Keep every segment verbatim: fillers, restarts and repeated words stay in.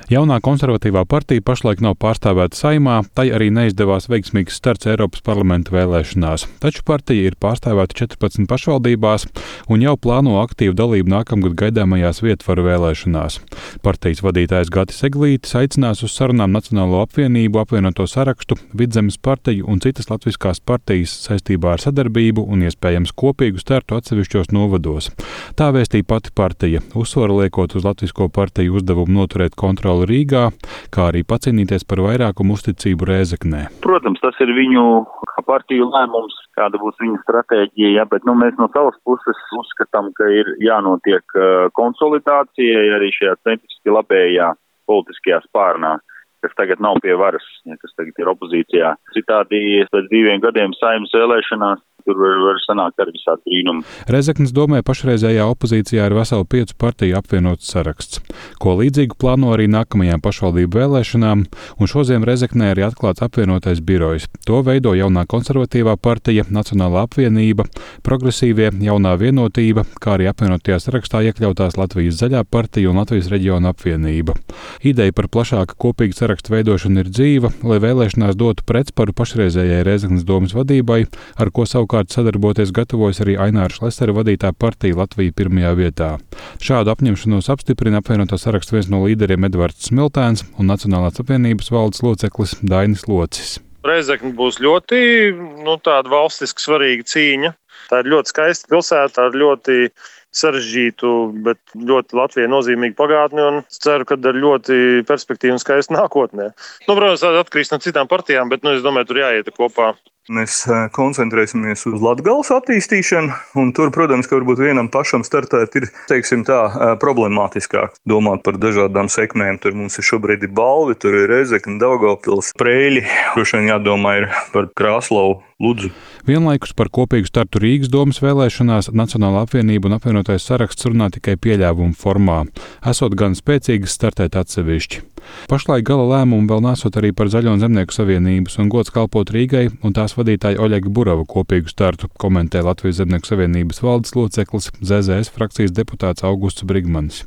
Jaunā konservatīvā partija pašlaik nav pārstāvēta Saeimā, tai arī neizdevās veiksmīgs starts Eiropas parlamenta vēlēšanās. Taču partija ir pārstāvēta četrpadsmit pašvaldībās un jau plāno aktīvu dalību nākamgad gaidāmajās vietvaru vēlēšanās. Partijas vadītājs Gatis Eglītis aicinās uz sarunām Nacionālo apvienību, Apvienoto sarakstu, Vidzemes partiju un citas latviskās partijas saistībā ar sadarbību un iespējams kopīgu startu atsevišķos novados. Tā vēstīja pati partija, uzsvaru liekot uz latvisko partiju uzdevumu noturēt kontroli Rīgā, kā arī pacīnīties par vairākumu uzticību Rēzeknē. Protams, tas ir viņu partiju lēmums, kāda būs viņa stratēģija, ja, bet nu, mēs no savas puses uzskatām, ka ir jānotiek konsolidācijai arī šajā centriski labējā politiskajā spārnā, kas tagad nav pie varas, ja, kas tagad ir opozīcijā. Citādi pēc diviem gadiem Saeimas vēlēšanās tur var, var sanākt arī visādi brīnumi. Rēzeknes domē pašreizējā opozīcijā ir veseli piecu partiju apvienots saraksts, ko līdzīgu plāno arī nākamajām pašvaldību vēlēšanām, un šodien Rēzeknē arī atklāts apvienotais birojs. To veido jaunā konservatīvā partija, Nacionālā apvienība, Progresīvie, Jaunā vienotība, kā arī apvienotajā sarakstā iekļautās Latvijas zaļā partija un Latvijas reģiona apvienība. Ideja par plašāku kopīgu sarakstu veidošanu ir dzīva, lai vēlēšanās dotu pretsparu pašreizējai Rēzeknes domes vadībai, ar ko savukārt sadarboties gatavojas arī Aināra Šlesera vadītā partija Latvija pirmajā vietā. Šādu apņemšanos apstiprina apvienotā saraksta viens no līderiem Edvards Smiltēns un Nacionālās apvienības valdes loceklis Dainis Locis. Rēzekne būs ļoti nu, tāda valstiski svarīga cīņa. Tā ir ļoti skaista pilsēta ar ļoti sarežģītu, bet ļoti Latvijai nozīmīgu pagātni un ceru, ka ar ļoti perspektīvu un skaistu nākotnē. Nu, protams, tā atkarīgs no citām partijām, bet nu, es domāju, tur jāiet kopā. Mēs koncentrēsimies uz Latgales attīstīšanu, un tur, protams, ka varbūt vienam pašam startēt ir, teiksim tā, problemātiskāk domāt par dažādām sekmēm. Tur mums ir šobrīd ir Balvi, tur ir Rēzekne, Daugavpils, Preiļi, kurš vien jādomā ir par Krāslavu, Ludzu. Vienlaikus par kopīgu startu Rīgas domes vēlēšanās Nacionālā apvienība un apvienotais saraksts runā tikai pieļāvumu formā, esot gan spēcīgas startēt atsevišķi. Pašlaik gala lēmumu vēl nesot arī par Zaļo un Zemnieku savienības un gods kalpot Rīgai un tās vadītāja Oļega Burava kopīgu startu, komentē Latvijas Zemnieku savienības valdes loceklis Z Z S frakcijas deputāts Augusts Brigmanis.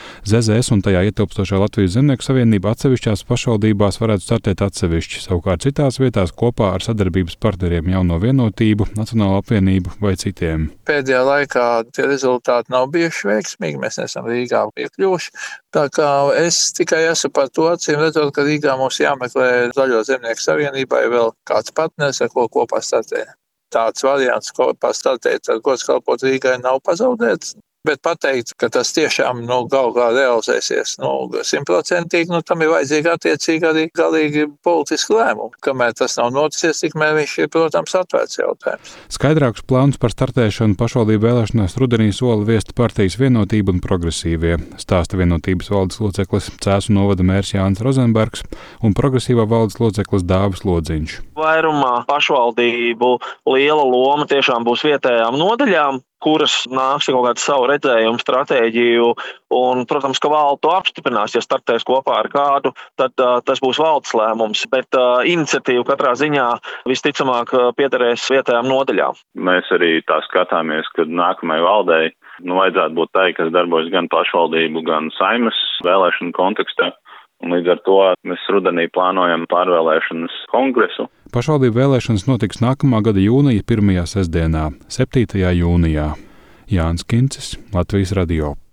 Z Z S un tajā ietilpstošā Latvijas Zemnieku savienība atsevišķās pašvaldībās varētu startēt atsevišķi, savukārt citās vietās kopā ar sadarbības partneriem Jauno vienotību, Nacionālo apvienību vai citiem. Pēdējā laikā tie rezultāti nav bijuši veiksmīgi, mēs nesam Rīgā iekļuvuši. Tā kā es tikai esmu par to acīm redzot, ka Rīgā mums jāmeklē Zaļo Zemnieku savienībai vēl kāds partners, ar ko kopā startēt. Tāds variants kopā startēt ar gods kalpot Rīgai nav pazaudēts. Bet pateikt, ka tas tiešām nu, galu galā realizēsies nu, simtprocentīgi, nu, tam ir vajadzīgi attiecīgi arī galīgi politiski lēmumi. Kamēr tas nav noticies, tikmēr viņš ir, protams, atvērts jautājums. Skaidrākus plānus par startēšanu pašvaldību vēlēšanās rudenī sola viest partijas Vienotība un Progresīvie, stāsta Vienotības valdes loceklis Cēsu novada mērs Jānis Rozenbergs un Progresīvā valdes loceklis Dāvis Lodziņš. Vairumā pašvaldību liela loma tiešām būs vietējām nodaļām, kuras nāks kaut kādu savu redzējumu, stratēģiju, un, protams, ka valde to apstiprinās, ja startēs kopā ar kādu, tad uh, tas būs valdes lēmums, bet uh, iniciatīva katrā ziņā visticamāk piederēs vietējām nodaļām. Mēs arī tā skatāmies, ka nākamajai valdei nu, vajadzētu būt tai, kas darbojas gan pašvaldību, gan Saeimas vēlēšanu kontekstā. Un līdz ar to mēs rudenī plānojam pārvēlēšanas kongresu. Pašvaldību vēlēšanas notiks nākamā gada jūnija pirmajā sestdienā, septītajā jūnijā. Jānis Kincis, Latvijas radio.